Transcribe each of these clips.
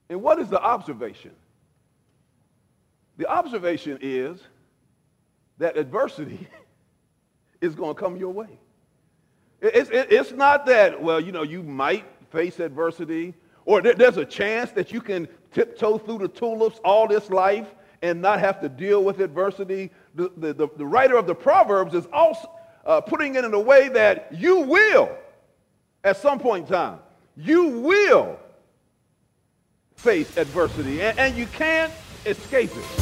And what is the observation? The observation is that adversity is going to come your way. It's not that, well, you might face adversity, or there's a chance that you can tiptoe through the tulips all this life and not have to deal with adversity. The writer of the Proverbs is also putting it in a way that you will, at some point in time, you will face adversity, and you can't escape it.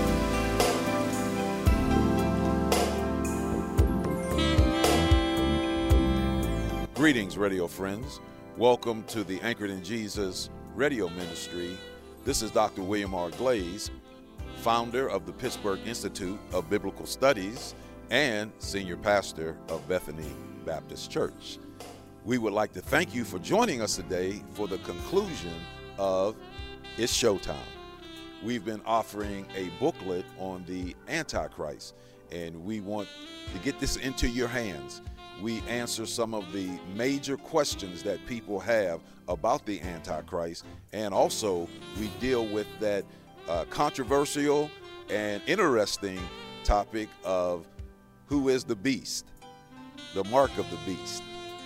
Greetings, radio friends. Welcome to the Anchored in Jesus radio ministry. This is Dr. William R. Glaze, founder of the Pittsburgh Institute of Biblical Studies and senior pastor of Bethany Baptist Church. We would like to thank you for joining us today for the conclusion of It's Showtime. We've been offering a booklet on the Antichrist, and we want to get this into your hands. We answer some of the major questions that people have about the Antichrist, and also we deal with that controversial and interesting topic of who is the beast, the mark of the beast,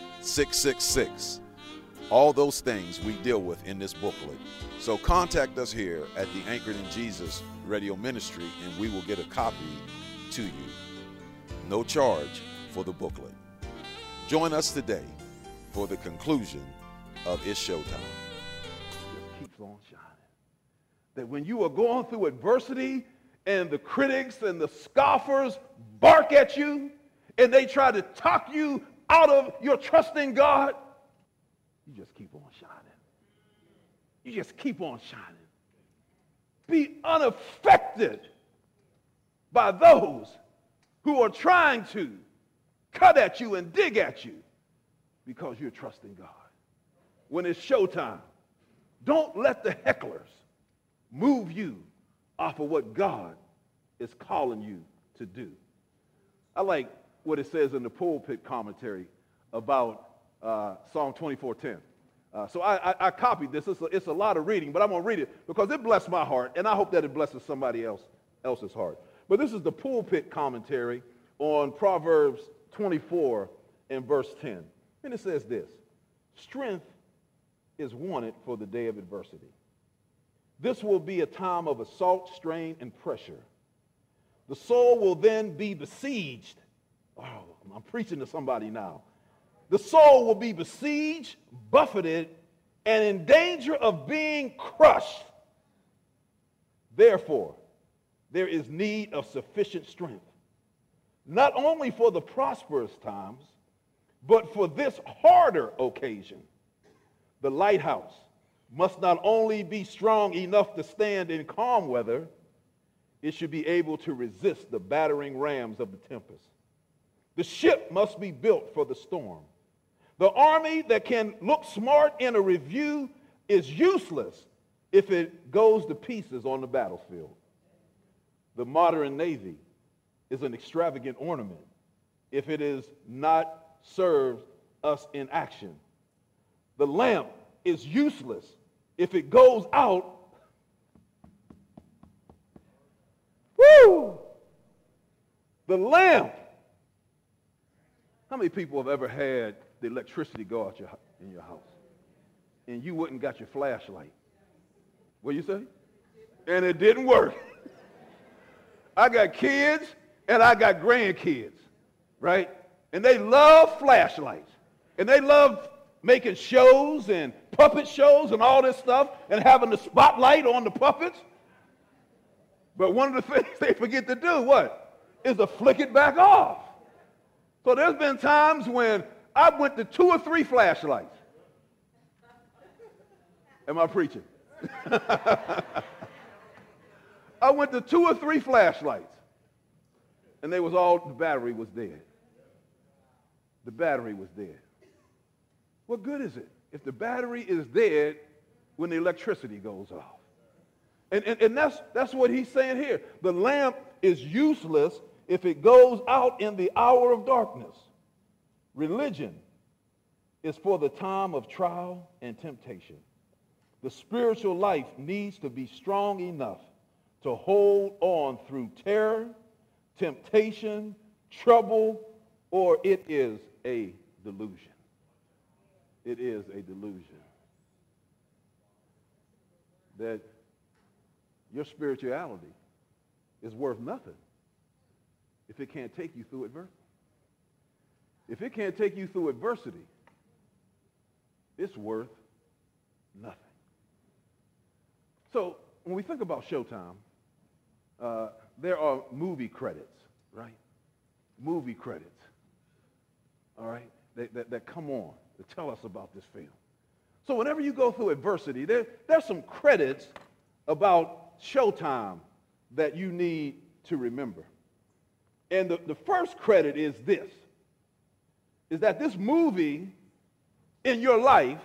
666. All those things we deal with in this booklet. So contact us here at the Anchored in Jesus radio ministry, and we will get a copy to you. No charge for the booklet. Join us today for the conclusion of It's Showtime. Just keeps on shining. That when you are going through adversity and the critics and the scoffers bark at you and they try to talk you out of your trust in God, you just keep on shining. You just keep on shining. Be unaffected by those who are trying to cut at you and dig at you because you're trusting God. When it's showtime, don't let the hecklers move you off of what God is calling you to do. I like what it says in the pulpit commentary about Psalm 24:10. So I copied this. It's a lot of reading, but I'm going to read it because it blessed my heart, and I hope that it blesses somebody else's heart. But this is the pulpit commentary on Proverbs 24 and verse 10. And it says this: strength is wanted for the day of adversity. This will be a time of assault, strain, and pressure. The soul will then be besieged. Oh, I'm preaching to somebody now. The soul will be besieged, buffeted, and in danger of being crushed. Therefore, there is need of sufficient strength, not only for the prosperous times, but for this harder occasion. The lighthouse must not only be strong enough to stand in calm weather, it should be able to resist the battering rams of the tempest. The ship must be built for the storm. The army that can look smart in a review is useless if it goes to pieces on the battlefield. The modern Navy is an extravagant ornament if it is not served us in action. The lamp is useless if it goes out. Woo! The lamp. How many people have ever had the electricity go out in your house and you wouldn't got your flashlight? What you say? And it didn't work. I got kids and I got grandkids, right? And they love flashlights. And they love making shows and puppet shows and all this stuff and having the spotlight on the puppets. But one of the things they forget to do, what? Is to flick it back off. So there's been times when I went to 2 or 3 flashlights. Am I preaching? I went to 2 or 3 flashlights, and the battery was dead. The battery was dead. What good is it if the battery is dead when the electricity goes off? And that's what he's saying here. The lamp is useless if it goes out in the hour of darkness. Religion is for the time of trial and temptation. The spiritual life needs to be strong enough to hold on through terror, temptation, trouble, or it is a delusion. It is a delusion that your spirituality is worth nothing if it can't take you through adversity. If it can't take you through adversity, it's worth nothing. So when we think about Showtime, there are movie credits, right? Movie credits, all right, that come on to tell us about this film. So whenever you go through adversity, there's some credits about Showtime that you need to remember. And the first credit is this, is that this movie in your life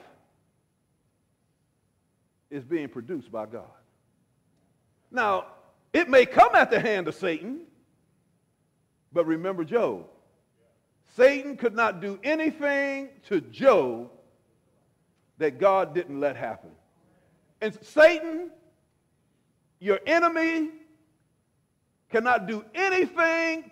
is being produced by God. Now, it may come at the hand of Satan, but remember Job. Satan could not do anything to Job that God didn't let happen. And Satan, your enemy, cannot do anything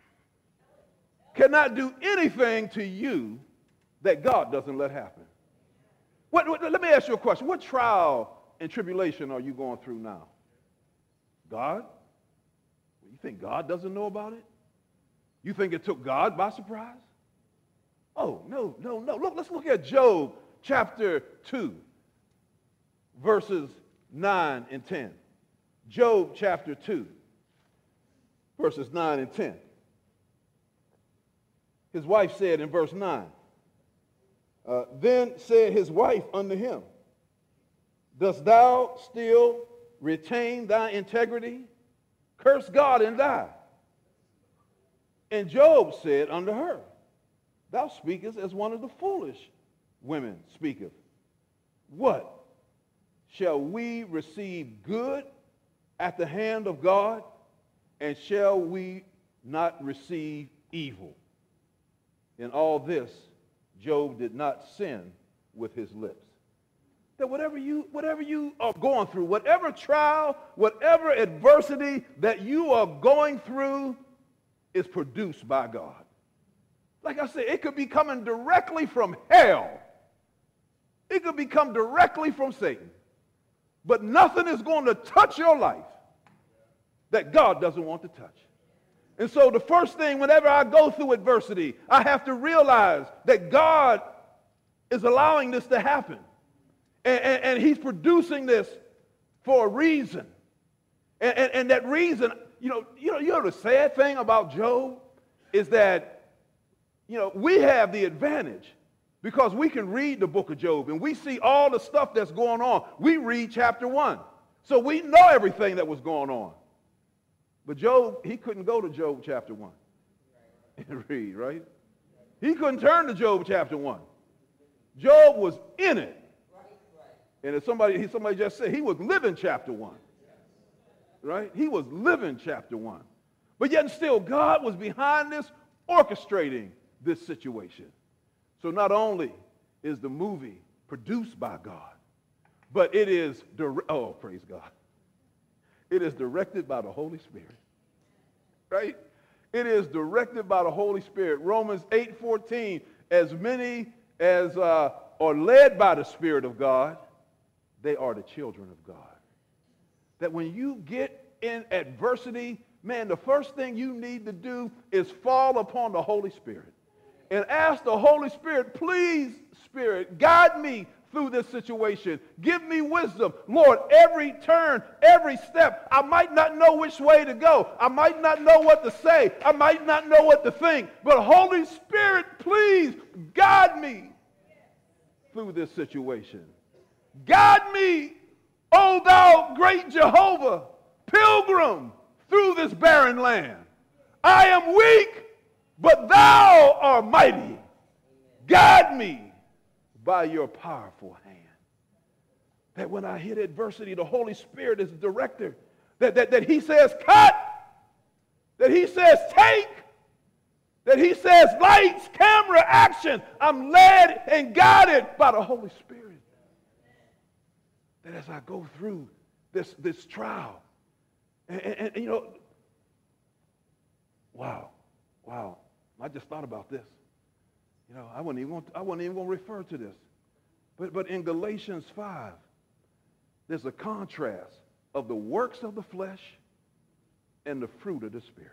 to you that God doesn't let happen. Let me ask you a question. What trial and tribulation are you going through now? God? You think God doesn't know about it? You think it took God by surprise? Oh, no. Look, let's look at Job chapter 2, verses 9 and 10. Job chapter 2, verses 9 and 10. His wife said in verse 9, then said his wife unto him, dost thou still retain thy integrity? Curse God and die. And Job said unto her, thou speakest as one of the foolish women speaketh. What? Shall we receive good at the hand of God, and shall we not receive evil? In all this, Job did not sin with his lips. That whatever you are going through, whatever trial, whatever adversity that you are going through is produced by God. Like I said, it could be coming directly from hell. It could be come directly from Satan. But nothing is going to touch your life that God doesn't want to touch. And so the first thing, whenever I go through adversity, I have to realize that God is allowing this to happen. And he's producing this for a reason. And that reason, you know the sad thing about Job is that, we have the advantage because we can read the book of Job and we see all the stuff that's going on. We read chapter 1. So we know everything that was going on. But Job, he couldn't go to Job chapter 1 and read, right? He couldn't turn to Job chapter 1. Job was in it. And if somebody just said he was living chapter 1. Right? He was living chapter 1. But yet and still, God was behind this, orchestrating this situation. So not only is the movie produced by God, but it is, praise God. It is directed by the Holy Spirit. Right? It is directed by the Holy Spirit. Romans 8:14, as many as are led by the Spirit of God, they are the children of God. That when you get in adversity, man, the first thing you need to do is fall upon the Holy Spirit and ask the Holy Spirit, please, Spirit, guide me through this situation. Give me wisdom. Lord, every turn, every step, I might not know which way to go. I might not know what to say. I might not know what to think. But Holy Spirit, please guide me through this situation. Guide me, O thou great Jehovah, pilgrim through this barren land. I am weak, but thou art mighty. Guide me by your powerful hand. That when I hit adversity, the Holy Spirit is the director. That he says cut, that he says take, that he says lights, camera, action. I'm led and guided by the Holy Spirit. that as I go through this trial, and you know, wow, I just thought about this. You know, I wasn't even going to refer to this. But in Galatians 5, there's a contrast of the works of the flesh and the fruit of the Spirit.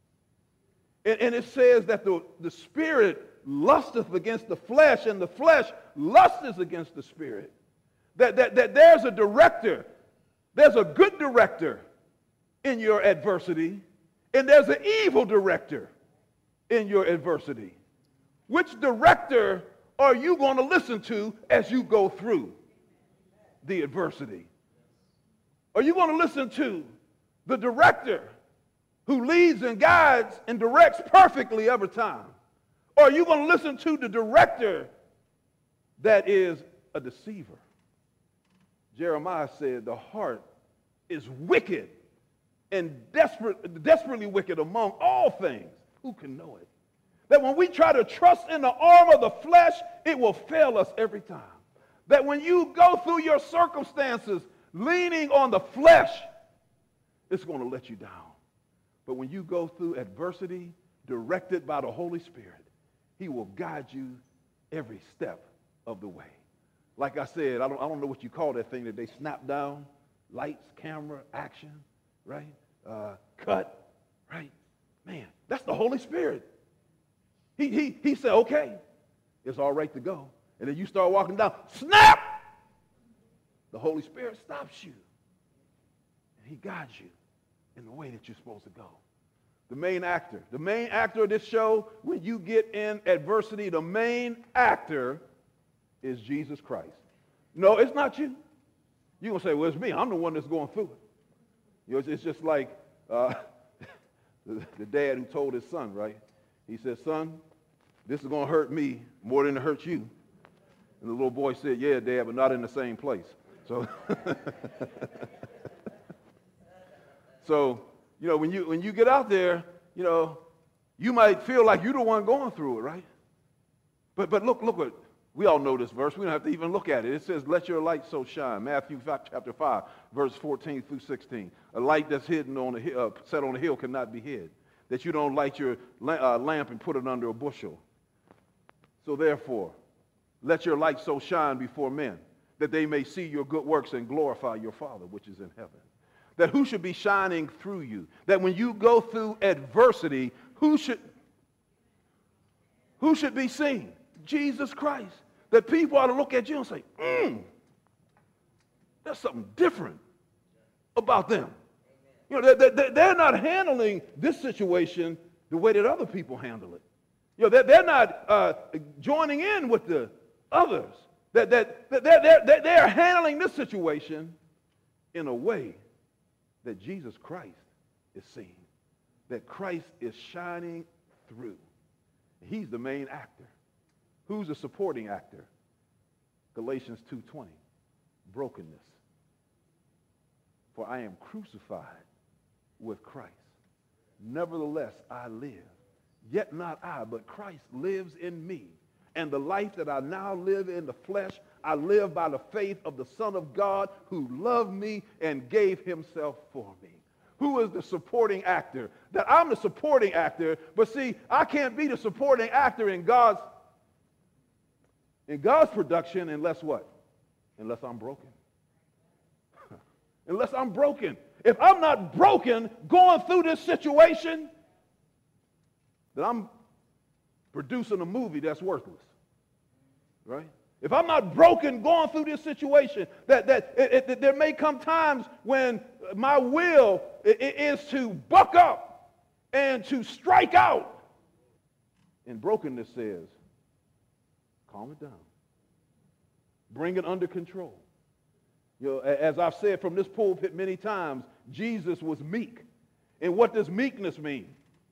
And it says that the Spirit lusteth against the flesh, and the flesh lusteth against the Spirit. That there's a director, there's a good director in your adversity, and there's an evil director in your adversity. Which director are you going to listen to as you go through the adversity? Are you going to listen to the director who leads and guides and directs perfectly every time? Or are you going to listen to the director that is a deceiver? Jeremiah said, the heart is wicked and desperately wicked among all things. Who can know it? That when we try to trust in the arm of the flesh, it will fail us every time. That when you go through your circumstances leaning on the flesh, it's going to let you down. But when you go through adversity directed by the Holy Spirit, he will guide you every step of the way. Like I said, I don't know what you call that thing that they snap down. Lights, camera, action, right? Cut, right? Man, that's the Holy Spirit. He said, okay, it's all right to go. And then you start walking down, snap! The Holy Spirit stops you. And he guides you in the way that you're supposed to go. The main actor of this show, when you get in adversity, the main actor is Jesus Christ. No, it's not you. You're going to say, well, it's me. I'm the one that's going through it. You know, it's just like the dad who told his son, right? He said, son, this is going to hurt me more than it hurts you. And the little boy said, yeah, Dad, but not in the same place. So, you know, when you get out there, you know, you might feel like you're the one going through it, right? But look what, we all know this verse. We don't have to even look at it. It says, let your light so shine. Matthew chapter 5, verse 14 through 16. A light that's hidden on set on a hill cannot be hid. That you don't light your lamp and put it under a bushel. So therefore, let your light so shine before men, that they may see your good works and glorify your Father which is in heaven. That who should be shining through you? That when you go through adversity, who should be seen? Jesus Christ. That people ought to look at you and say, there's something different about them. You know, they're not handling this situation the way that other people handle it. You know, they're not joining in with the others. They're handling this situation in a way that Jesus Christ is seen. That Christ is shining through. He's the main actor. Who's the supporting actor? Galatians 2:20, brokenness. For I am crucified with Christ. Nevertheless, I live. Yet not I, but Christ lives in me. And the life that I now live in the flesh, I live by the faith of the Son of God who loved me and gave himself for me. Who is the supporting actor? That I'm the supporting actor, but see, I can't be the supporting actor in God's production unless what? Unless I'm broken. Unless I'm broken. If I'm not broken going through this situation, then I'm producing a movie that's worthless. Right? If I'm not broken going through this situation, there may come times when my will is to buck up and to strike out. And brokenness says, calm it down. Bring it under control. You know, as I've said from this pulpit many times, Jesus was meek. And what does meekness mean?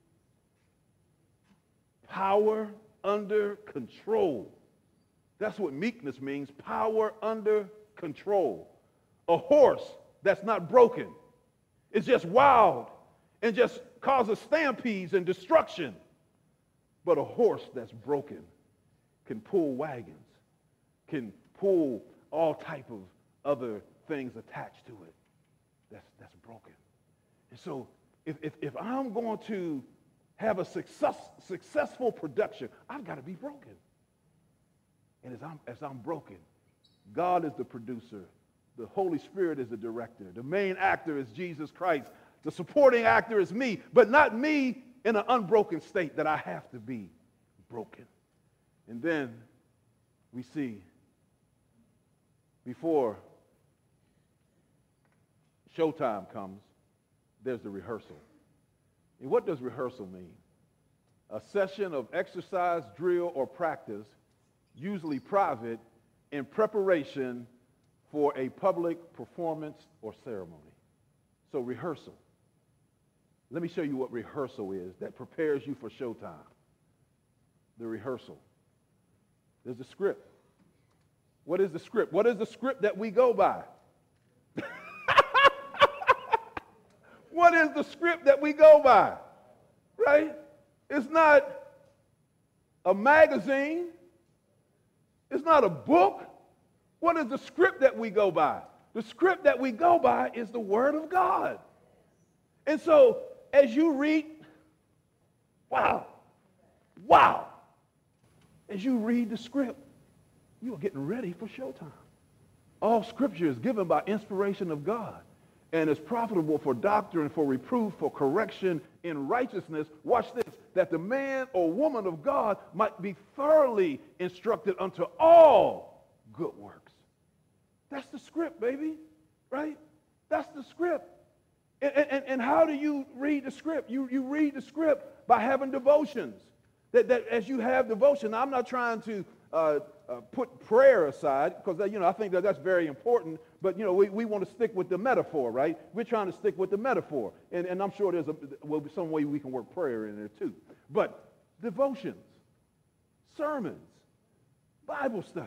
Power under control. That's what meekness means, power under control. A horse that's not broken is just wild and just causes stampedes and destruction. But a horse that's broken can pull wagons, can pull all type of other things attached to it that's broken. And so if I'm going to have a successful production, I've got to be broken. And as I'm broken, God is the producer. The Holy Spirit is the director. The main actor is Jesus Christ. The supporting actor is me, but not me in an unbroken state that I have to be broken. And then we see before showtime comes, there's the rehearsal. And what does rehearsal mean? A session of exercise, drill, or practice, usually private, in preparation for a public performance or ceremony. So rehearsal. Let me show you what rehearsal is that prepares you for showtime. The rehearsal. There's a script. What is the script? What is the script that we go by? What is the script that we go by? Right? It's not a magazine. It's not a book. What is the script that we go by? The script that we go by is the Word of God. And so as you read, wow, as you read the script, you are getting ready for showtime. All Scripture is given by inspiration of God and is profitable for doctrine, for reproof, for correction in righteousness. Watch this, that the man or woman of God might be thoroughly instructed unto all good works. That's the script, baby, right? That's the script. And how do you read the script? You read the script by having devotions. That as you have devotion, now, I'm not trying to put prayer aside, because I think that's very important. But we want to stick with the metaphor, right? We're trying to stick with the metaphor, and I'm sure will be some way we can work prayer in there too. But devotions, sermons, Bible study.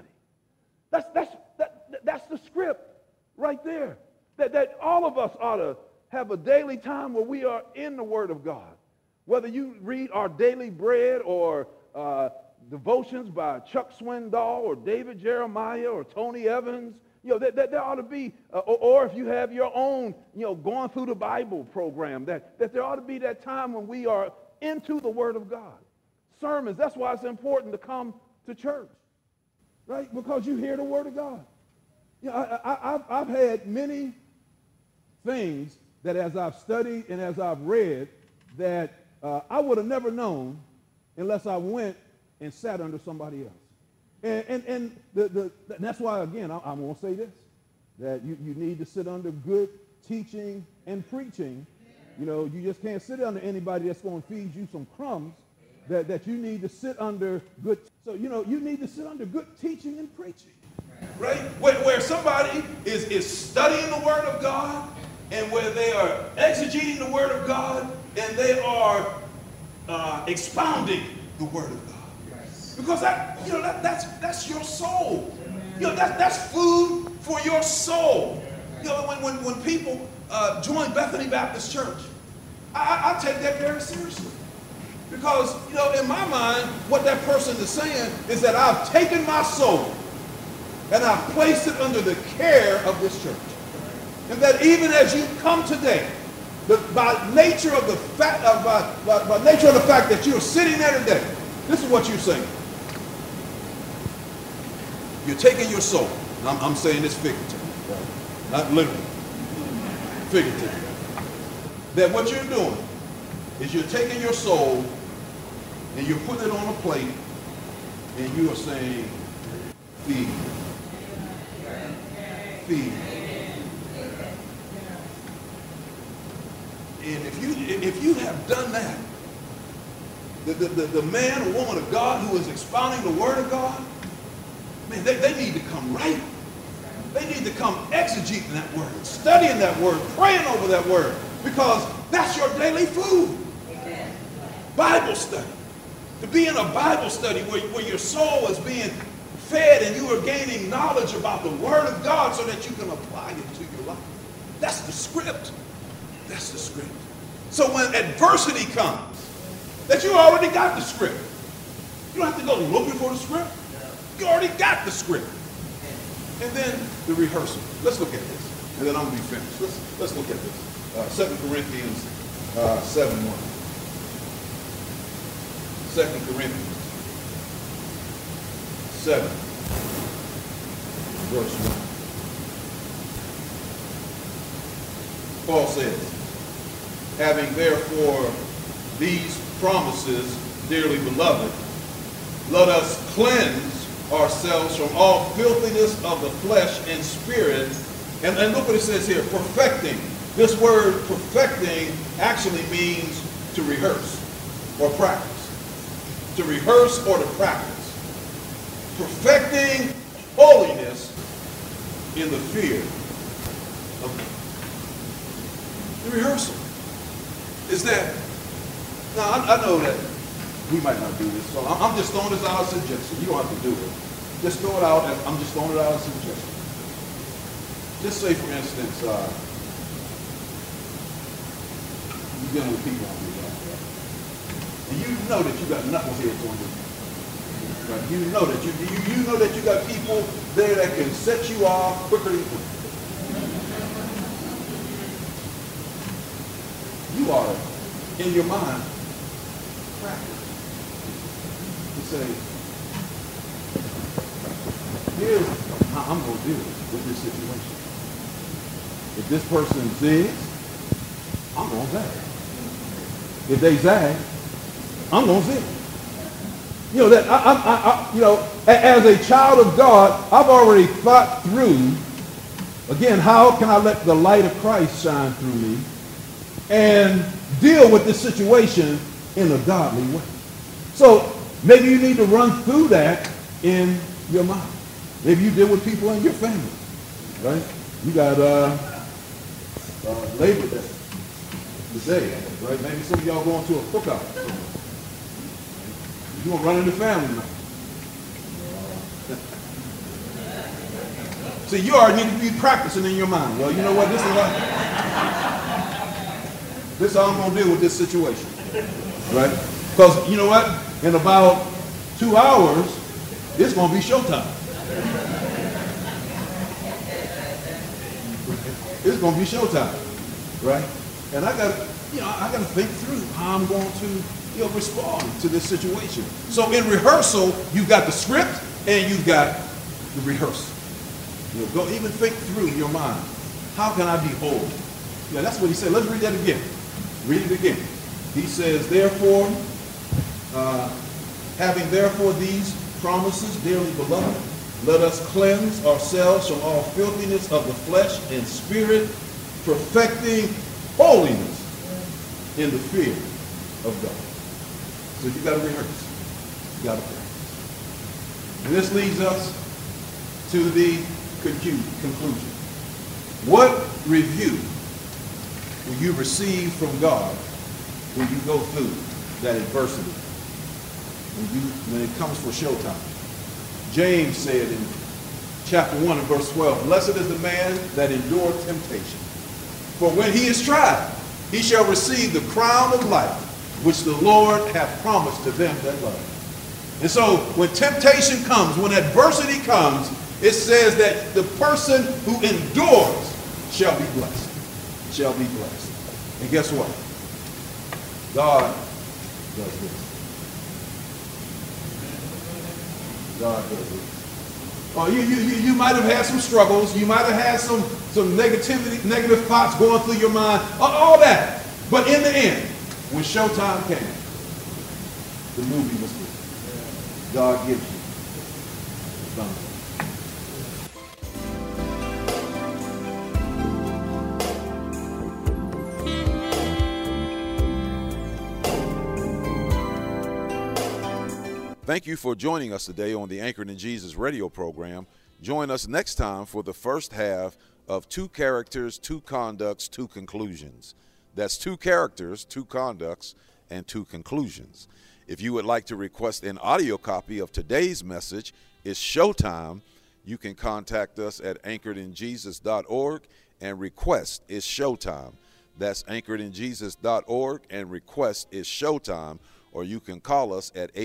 That's the script right there. That all of us ought to have a daily time where we are in the Word of God. Whether you read Our Daily Bread or devotions by Chuck Swindoll or David Jeremiah or Tony Evans, there ought to be, or if you have your own, going through the Bible program, that there ought to be that time when we are into the Word of God. Sermons, that's why it's important to come to church, right? Because you hear the Word of God. I've had many things that as I've studied and as I've read that I would have never known unless I went and sat under somebody else. And that's why, again, I'm going to say this, that you need to sit under good teaching and preaching. You just can't sit under anybody that's going to feed you some crumbs, that you need to sit under good. So, you need to sit under good teaching and preaching. Right? Where somebody is studying the Word of God, and where they are exegeting the Word of God, and they are expounding the Word of God. Yes. Because that's your soul. That's food for your soul. When people join Bethany Baptist Church, I take that very seriously. Because, in my mind, what that person is saying is that I've taken my soul and I've placed it under the care of this church. And that even as you come today, by nature of the fact that you're sitting there today, this is what you're saying. You're taking your soul. I'm saying this figuratively, not literally, figuratively. That what you're doing is you're taking your soul and you're putting it on a plate, and you are saying, feed, feed. And if you have done that, the man or woman of God who is expounding the Word of God, man, they need to come right. They need to come exegeting that Word, studying that Word, praying over that Word, because that's your daily food. Bible study. To be in a Bible study where your soul is being fed and you are gaining knowledge about the Word of God so that you can apply it to your life. That's the script. That's the script. So when adversity comes, that you already got the script. You don't have to go looking for the script. You already got the script. And then the rehearsal. Let's look at this. and then I'm going to be finished. Let's look at this. 2 Corinthians 7:1. 2 Corinthians 7, verse 1. Paul says, having therefore these promises, dearly beloved, let us cleanse ourselves from all filthiness of the flesh and spirit. And look what it says here, perfecting. This word perfecting actually means to rehearse or practice. To rehearse or to practice. Perfecting holiness in the fear of God. The rehearsal is that, now I know that we might not do this, so I'm just throwing this out as a suggestion. You don't have to do it. Just throw it out, I'm just throwing it out as a suggestion. Just say, for instance, you're dealing with people on your job, right? And you know that you got knuckleheads on you. Right? You know that you know that you got people there that can set you off quicker than quick. You are in your mind practice. You say, here's how I'm going to deal with this situation. If this person zigs, I'm going to zag. If they zag, I'm going to zig. You know that you know, as a child of God, I've already thought through. Again, how can I let the light of Christ shine through me and deal with this situation in a godly way? So maybe you need to run through that in your mind. Maybe you deal with people in your family, right? You got Labor Day today, right? Maybe some of y'all going to a cookout. You're going to run into family now. See, you already need to be practicing in your mind. Well, you know what? This is how I'm going to deal with this situation, right? Because you know what? In about 2 hours, it's going to be showtime. It's going to be showtime, right? And I got to think through how I'm going to, respond to this situation. So in rehearsal, you've got the script and you've got the rehearsal. Go even think through your mind. How can I be holy? Yeah, that's what he said. Let's read that again. Read it again. He says, therefore, having therefore these promises, dearly beloved, let us cleanse ourselves from all filthiness of the flesh and spirit, perfecting holiness in the fear of God. So you got to rehearse. You got to practice. And this leads us to the conclusion. What review will you receive from God when you go through that adversity? When it comes for showtime. James said in chapter 1 and verse 12, blessed is the man that endureth temptation. For when he is tried, he shall receive the crown of life, which the Lord hath promised to them that love him. And so when temptation comes, when adversity comes, it says that the person who endures shall be blessed. Shall be blessed. And guess what? God does this. God does this. Oh, you might have had some struggles. You might have had some negativity, negative thoughts going through your mind. All that. But in the end, when showtime came, the movie was good. God gives you the thunder. Thank you for joining us today on the Anchored in Jesus radio program. Join us next time for the first half of 2 characters, 2 conducts, 2 conclusions. That's 2 characters, 2 conducts, and 2 conclusions. If you would like to request an audio copy of today's message, It's Showtime, you can contact us at anchoredinjesus.org and request It's Showtime. That's anchoredinjesus.org and request It's Showtime. Or you can call us at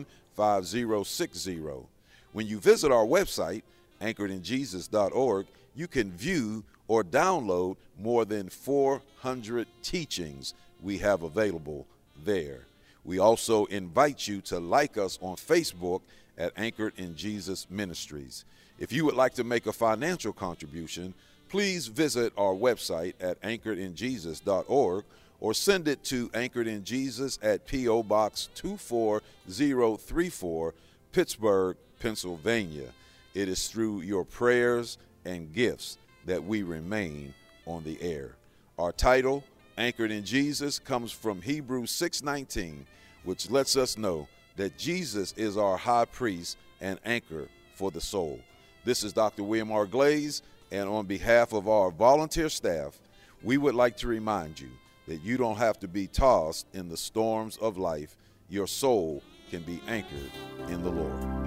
877-831-5060. When you visit our website, anchoredinjesus.org, you can view or download more than 400 teachings we have available there. We also invite you to like us on Facebook at Anchored in Jesus Ministries. If you would like to make a financial contribution, please visit our website at anchoredinjesus.org or send it to Anchored in Jesus at P.O. Box 24034, Pittsburgh, Pennsylvania. It is through your prayers and gifts that we remain on the air. Our title, Anchored in Jesus, comes from Hebrews 6:19, which lets us know that Jesus is our high priest and anchor for the soul. This is Dr. William R. Glaze, and on behalf of our volunteer staff, we would like to remind you that you don't have to be tossed in the storms of life. Your soul can be anchored in the Lord.